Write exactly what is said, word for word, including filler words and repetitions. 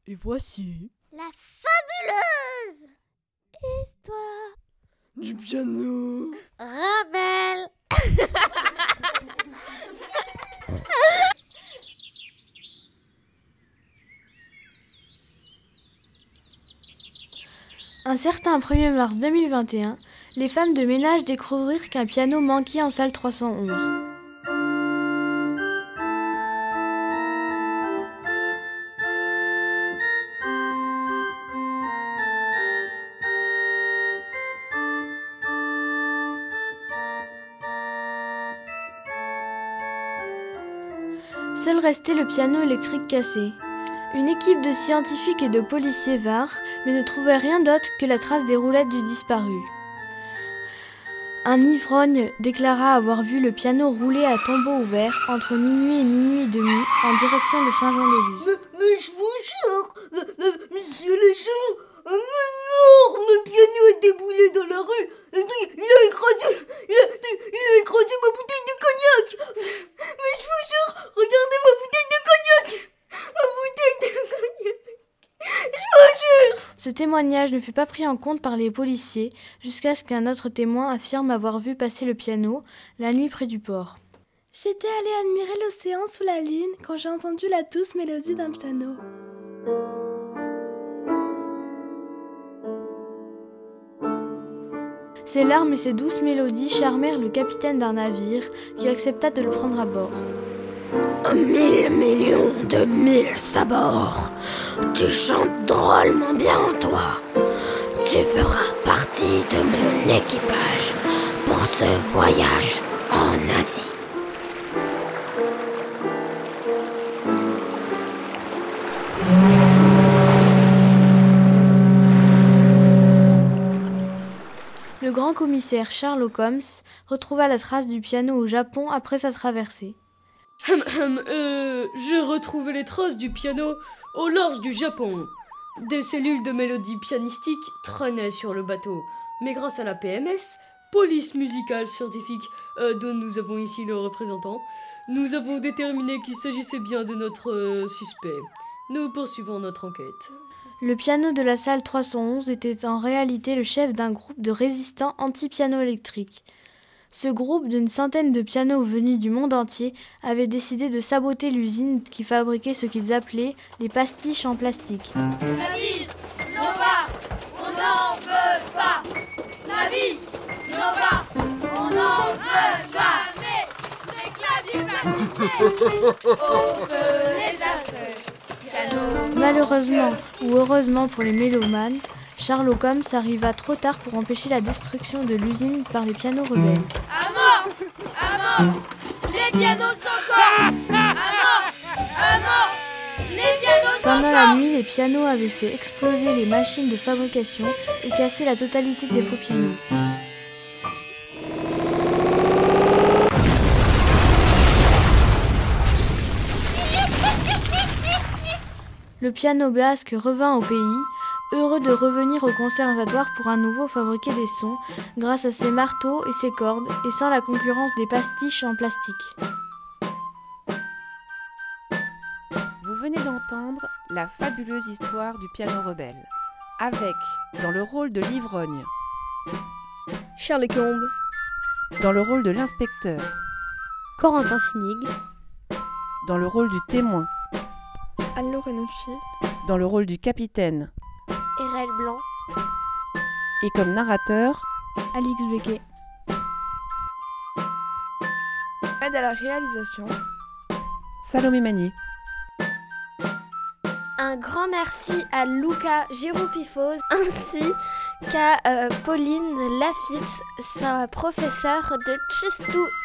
Et voici la fabuleuse histoire du piano rebelle. Un certain premier mars deux mille vingt et un, les femmes de ménage découvrirent qu'un piano manquait en salle trois cent onze. Seul restait le piano électrique cassé. Une équipe de scientifiques et de policiers vinrent, mais ne trouvait rien d'autre que la trace des roulettes du disparu. Un ivrogne déclara avoir vu le piano rouler à tombeau ouvert entre minuit et minuit et demi en direction de Saint-Jean-de-Luz. Mais, mais je vous jure, le, le, monsieur l'agent, un énorme piano a déboulé dans la rue et il, il a écrasé, il a, il a écrasé ma bouteille de cognac. Mais je vous jure, regardez ma bouteille de cognac, ma bouteille de cognac, je vous jure. Ce témoignage ne fut pas pris en compte par les policiers jusqu'à ce qu'un autre témoin affirme avoir vu passer le piano la nuit près du port. J'étais allée admirer l'océan sous la lune quand j'ai entendu la douce mélodie d'un piano. Ses larmes et ses douces mélodies charmèrent le capitaine d'un navire qui accepta de le prendre à bord. Mille millions de mille sabords, tu chantes drôlement bien, toi. Tu feras partie de mon équipage pour ce voyage en Asie. Le grand commissaire Sherlock Holmes retrouva la trace du piano au Japon après sa traversée. Hum, hum, euh, j'ai retrouvé les traces du piano au large du Japon. Des cellules de mélodie pianistique traînaient sur le bateau, mais grâce à la P M S, police musicale scientifique, euh, dont nous avons ici le représentant, nous avons déterminé qu'il s'agissait bien de notre euh, suspect. Nous poursuivons notre enquête. Le piano de la salle trois cent onze était en réalité le chef d'un groupe de résistants anti-piano électrique. Ce groupe d'une centaine de pianos venus du monde entier avait décidé de saboter l'usine qui fabriquait ce qu'ils appelaient des pastiches en plastique. La vie, Nova, on n'en veut pas. La vie, Nova, on n'en veut jamais. L'éclat du plastique, au feu les affaires. Malheureusement ou heureusement pour les mélomanes, Sherlock Holmes arriva trop tard pour empêcher la destruction de l'usine par les pianos rebelles. À mort, à mort, les pianos sont corps. À mort, à mort, les pianos sont corps. Pendant la nuit, les pianos avaient fait exploser les machines de fabrication et cassé la totalité des faux pianos. Le piano basque revint au pays, heureux de revenir au conservatoire pour à nouveau fabriquer des sons grâce à ses marteaux et ses cordes et sans la concurrence des pastiches en plastique. Vous venez d'entendre la fabuleuse histoire du piano rebelle, avec, dans le rôle de l'ivrogne, Sherlock Holmes, dans le rôle de l'inspecteur, Corentin Sinig, dans le rôle du témoin, Anne-Laure Renucci, dans le rôle du capitaine, Erel Blanc, et comme narrateur, Alix Becquet. aide à la réalisation, Salomé Magny. Un grand merci à Luca Giroupifos ainsi qu'à euh, Pauline Lafitte, sa professeure de Tchistou